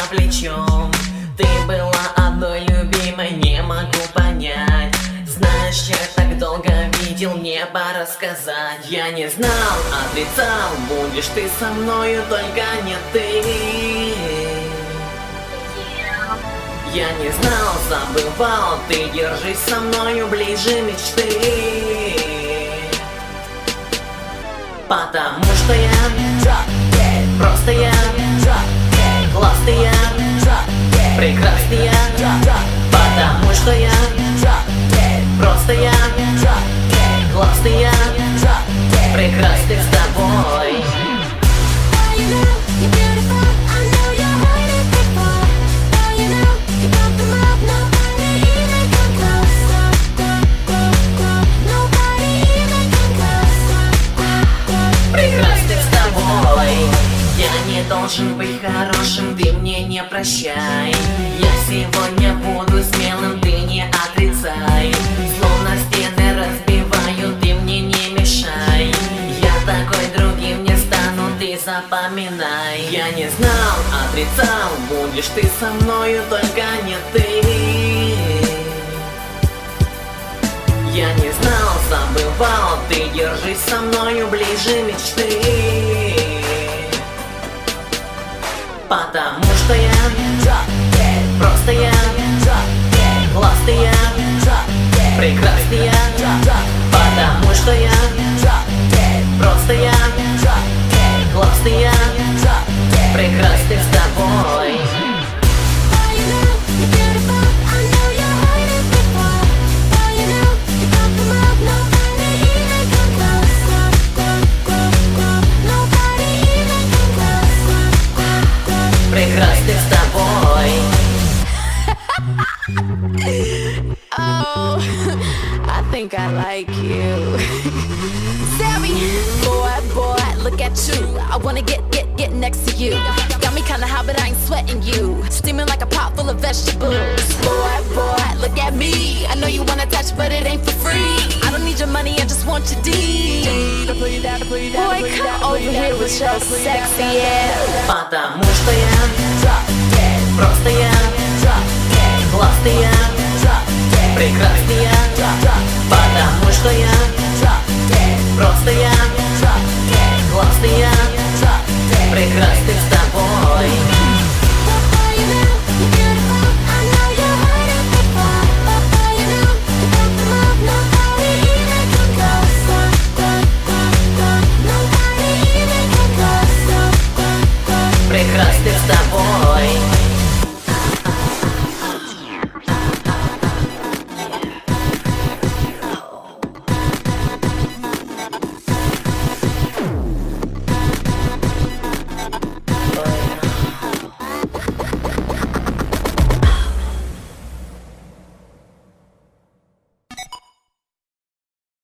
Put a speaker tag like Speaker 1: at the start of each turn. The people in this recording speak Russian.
Speaker 1: плечом. Ты была одной любимой, не могу понять. Знаешь, я так долго видел, не пора сказать. Я не знал, отрицал, будешь ты со мною, только не ты. Я не знал, забывал, ты держись со мною ближе мечты. Потому что я просто я, классный я, прекрасный я. Потому что я просто я, классный я, прекрасный с тобой. Должен быть хорошим, ты мне не прощай. Я сегодня буду смелым, ты не отрицай. Словно стены разбиваю, ты мне не мешай. Я такой другим не стану, ты запоминай. Я не знал, отрицал, будешь ты со мною, только не ты. Я не знал, забывал, ты держись со мною ближе мечты. Потому что я просто я, классный я, прекрасный я. Потому что я просто я, классный я, прекрасный с тобой. Прекрасный с тобой.
Speaker 2: Oh, I think I like you. Sammy, boy, look at you. I wanna get next to you. Got me kinda hot, but I ain't sweating you. Steaming like a pot full of vegetables. Boy, look at me. I know you wanna touch, but it ain't for free. I don't need your money, I just want your D. Boy, come over here with your sexy ass.
Speaker 1: Потому что я